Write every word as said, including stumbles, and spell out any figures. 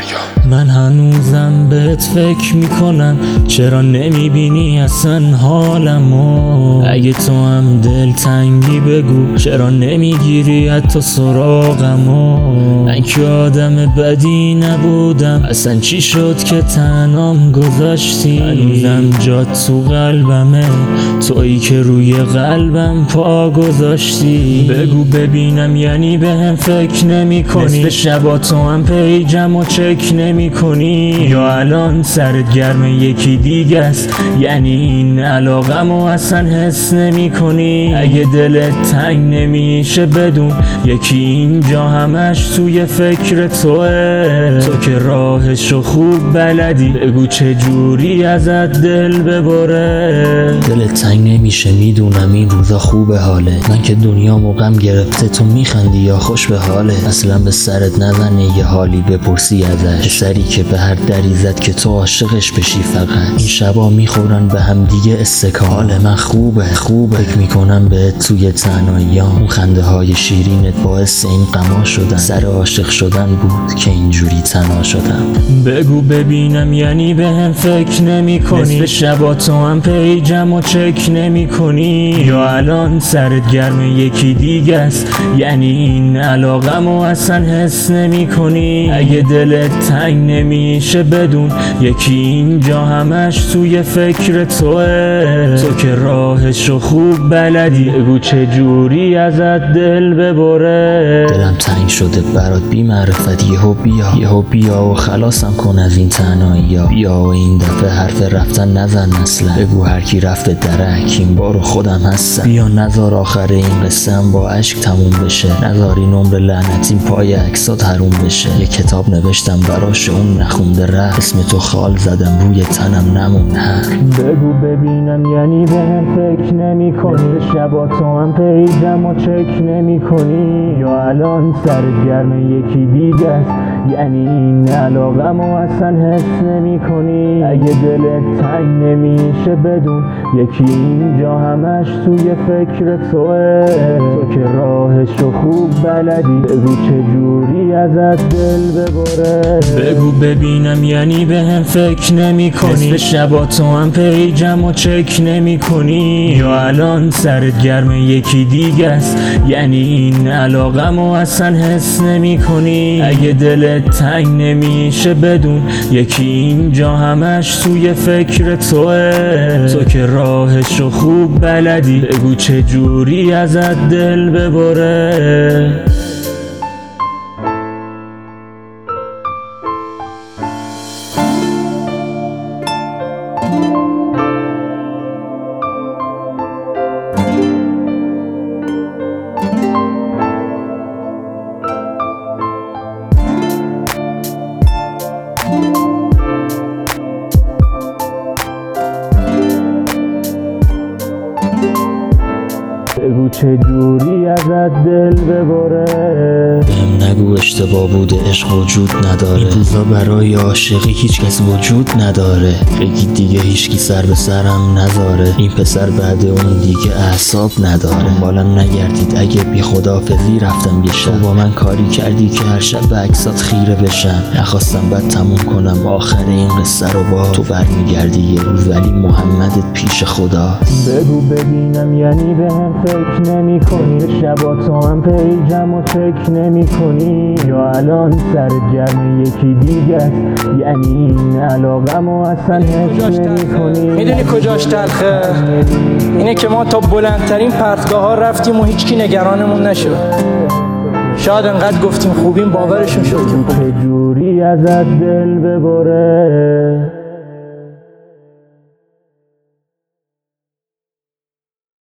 من هنوزم بهت فکر میکنم، چرا نمیبینی اصلا حالمو؟ اگه تو هم دلتنگی بگو، چرا نمیگیری حتی سراغمو؟ من که آدم بدی نبودم، اصلا چی شد که تنام گذاشتی؟ هنوزم جات تو قلبمه، تویی که روی قلبم پا گذاشتی. بگو ببینم یعنی بهم فکر نمی کنی؟ نصف شبا تو هم پیجم و چک نمی کنی؟ یا الان سرت گرم یکی دیگه است، یعنی این علاقم و اصلا حس نمی کنی؟ اگه دلت تنگ نمیشه بدون، یکی اینجا همش توی فکر توه. تو که راهشو خوب بلدی، بگو چه جوری ازت دل ببره. دلت تنگ نمیشه میدونم، این روزا خوبه حاله. من که دنیا موقعم گرفته تو میخندی یا خوش به حاله. اصلا به سرت نزنه یه حالی بپرسی ازش، سری که به هر دری زد که تو عاشقش بشی. فقط این شبا میخورن به هم دیگه استکان. حال من خوبه خوبه، فکر میکنم به توی تنهاییام. اون خنده های شیرینت باعث این غما شدن، سر عاشق شدن بود که اینجوری تنها شدم. بگو ببینم یعنی بهم فکر نمی کنی؟ نصف شبا تو هم پیجم و چک نمی کنی؟ یا الان سرت گرم یکی دیگه است، یعنی این علاقم و اصلا حس نمی کنی؟ اگه دلت تنگ نمیشه بدون، یکی اینجا همش توی فکر توه. تو که راهشو خوب بلدی، بگو چه جوری ازت دل ببره. دلم تنگ شده برات بی معرفت، یهو بیا یهو بیا و خلاصم کن از این تنهایی‌ها. بیا و این دفعه حرف رفتن نزن اصلا، بگو هر کی رفت به درک، این بارو خودم هستم. بیا نذار آخر این قصه هم با عشق تموم بشه، نذار این عمر لعنتیم پای عکسات حروم بشه. یه کتاب نوشتم براش اون نخونده رفت، اسم تو خال زدم روی تنم نمون هر. بگو ببینم یعنی بهم فکر نمی کنی؟ شبا تو هم پیجم و چک نمی کنی؟ یا الان سرت گرم یکی دیگه است، یعنی این علاقم و اصلا حس نمی کنی؟ اگه دلت تنگ نمیشه بدون، یکی اینجا همش توی فکر توه. تو که راهشو خوب بلدی، بگو چه جوری ازت دل ببره. بگو ببینم یعنی بهم فکر نمی کنی؟ نصف شبا تو هم پیجم و چک نمی کنی؟ یا الان سرت گرم یکی دیگه است، یعنی این علاقم و اصلا حس نمی کنی؟ اگه دلت تنگ نمیشه بدون، یکی اینجا همش توی فکر توه. تو که راهشو خوب بلدی، بگو چه جوری ازت دل ببره. بگو چه جوری ازت دل ببره. بهم نگو اشتباه بوده، عشق وجود نداره. این روزا برای عاشقی هیچ کس وجود نداره. بگید دیگه هیچکی سر به سرم نذاره، این پسر بعد اون دیگه اعصاب نداره. دنبالم نگردید اگه بی خداحافظی رفتم یه شب، با من کاری کردی که هر شب به عکسات خیره بشم. نخواستم بد تموم کنم آخر این قصه رو، با تو برمیگردی یه روز ولی محمدت پیش خدا. بگو ببینم یعنی بهم فکر نمی کنی؟ شبا تو هم پیجم و چک نمی کنی؟ یا الان سرت گرم یکی دیگه است، یعنی این علاقم و اصلا حس نمی کنی؟ میدونی کجاش تلخه؟ اینه که ما تا بلندترین پرتگاه ها رفتیم و هیچکی نگرانمون نشد. شاید انقدر گفتیم خوبیم باورشون شد که چه جوری ازت دل ببره.